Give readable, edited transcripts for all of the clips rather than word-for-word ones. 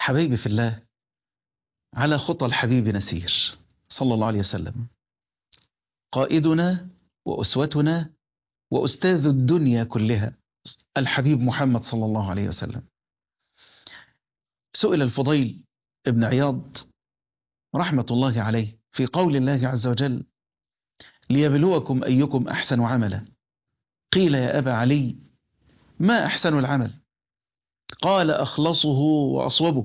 حبايبي في الله، على خطى الحبيب نسير صلى الله عليه وسلم، قائدنا وأسوتنا وأستاذ الدنيا كلها الحبيب محمد صلى الله عليه وسلم. سئل الفضيل ابن عياض رحمة الله عليه في قول الله عز وجل: ليبلوكم أيكم أحسن عملا. قيل: يا أبا علي، ما أحسن العمل؟ قال: أخلصه وأصوبه.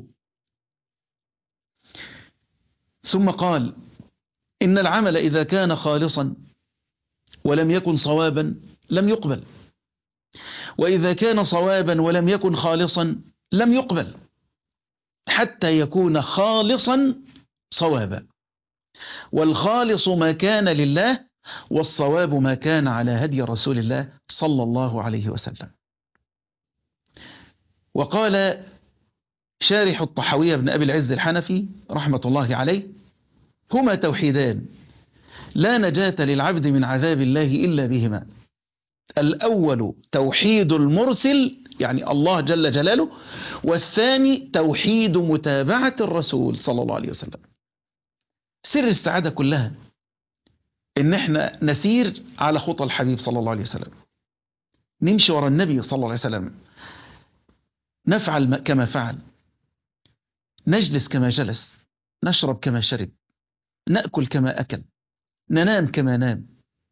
ثم قال: إن العمل إذا كان خالصا ولم يكن صوابا لم يقبل، وإذا كان صوابا ولم يكن خالصا لم يقبل، حتى يكون خالصا صوابا. والخالص ما كان لله، والصواب ما كان على هدي رسول الله صلى الله عليه وسلم. وقال شارح الطحاوية بن أبي العز الحنفي رحمة الله عليه: هما توحيدان لا نجاة للعبد من عذاب الله إلا بهما. الأول توحيد المرسل، يعني الله جل جلاله، والثاني توحيد متابعة الرسول صلى الله عليه وسلم. سر السعادة كلها إن احنا نسير على خطى الحبيب صلى الله عليه وسلم، نمشي وراء النبي صلى الله عليه وسلم، نفعل كما فعل، نجلس كما جلس، نشرب كما شرب، نأكل كما أكل، ننام كما نام،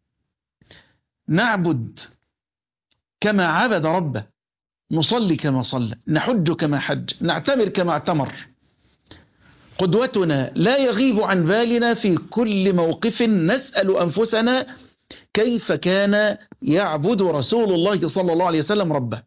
نعبد كما عبد ربه، نصلي كما صلى، نحج كما حج، نعتمر كما اعتمر. قدوتنا لا يغيب عن بالنا في كل موقف، نسأل أنفسنا كيف كان يعبد رسول الله صلى الله عليه وسلم ربه.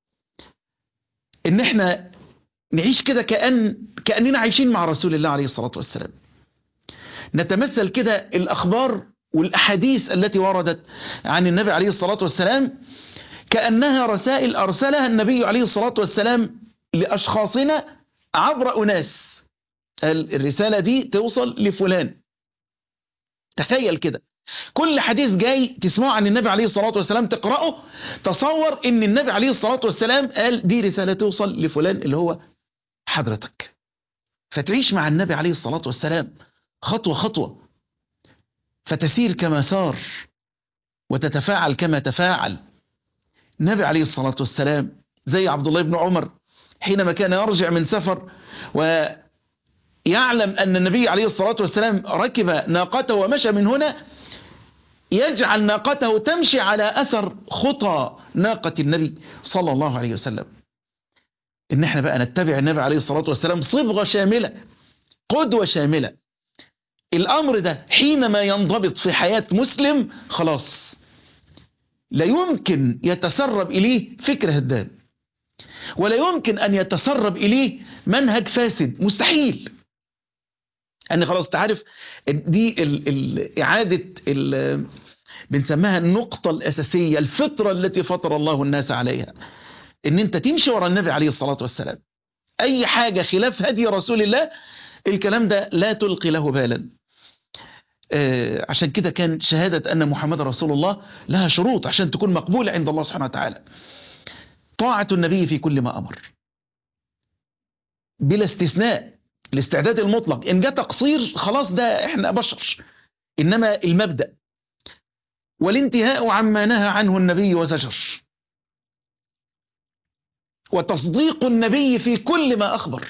إن احنا نعيش كده كأننا عايشين مع رسول الله عليه الصلاة والسلام، نتمثل كده الأخبار والأحاديث التي وردت عن النبي عليه الصلاة والسلام كأنها رسائل أرسلها النبي عليه الصلاة والسلام لأشخاصنا عبر أناس. الرسالة دي توصل لفلان. تخيل كده، كل حديث جاي تسمعه عن النبي عليه الصلاة والسلام تقرأه، تصور ان النبي عليه الصلاة والسلام قال دي رسالة توصل لفلان اللي هو حضرتك. فتعيش مع النبي عليه الصلاة والسلام خطوة خطوة، فتسير كما سار وتتفاعل كما تفاعل. النبي عليه الصلاة والسلام زي عبد الله بن عمر حينما كان يرجع من سفر ويعلم أن النبي عليه الصلاة والسلام ركب ناقته ومشى من هنا، يجعل ناقته تمشي على أثر خطى ناقة النبي صلى الله عليه وسلم. إن احنا بقى نتبع النبي عليه الصلاة والسلام صبغة شاملة، قدوة شاملة. الأمر ده حينما ينضبط في حياة مسلم خلاص لا يمكن يتسرب إليه فكر هدام، ولا يمكن أن يتسرب إليه منهج فاسد، مستحيل. أن خلاص تعرف دي إعادة بنسميها النقطة الأساسية، الفطرة التي فطر الله الناس عليها، إن أنت تمشي وراء النبي عليه الصلاة والسلام. أي حاجة خلاف هدي رسول الله الكلام ده لا تلقي له بالا. عشان كده كان شهادة أن محمد رسول الله لها شروط عشان تكون مقبولة عند الله سبحانه وتعالى. طاعة النبي في كل ما أمر بلا استثناء، الاستعداد المطلق. إن جاء تقصير خلاص ده إحنا بشر، إنما المبدأ والانتهاء عما نهى عنه النبي وزجر، وتصديق النبي في كل ما أخبر،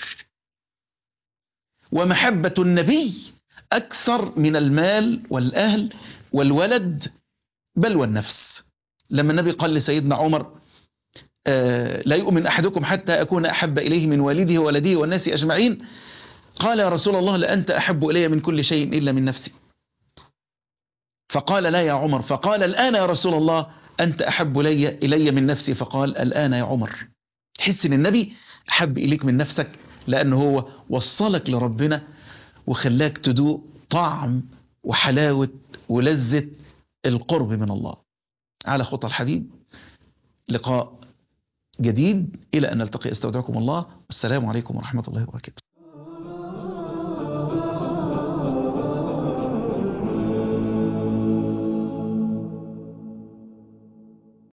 ومحبة النبي أكثر من المال والأهل والولد بل والنفس. لما النبي قال لسيدنا عمر: لا يؤمن أحدكم حتى أكون أحب إليه من والده وولده والناس أجمعين، قال: يا رسول الله لأنت أحب إلي من كل شيء إلا من نفسي. فقال: لا يا عمر. فقال: الآن يا رسول الله أنت أحب إلي من نفسي. فقال: الآن يا عمر. تحس إن النبي أحب إليك من نفسك، لأنه هو وصلك لربنا وخلاك تدوق طعم وحلاوة ولذة القرب من الله. على خطى الحبيب لقاء جديد، إلى أن نلتقي. استودعكم الله، والسلام عليكم ورحمة الله وبركاته.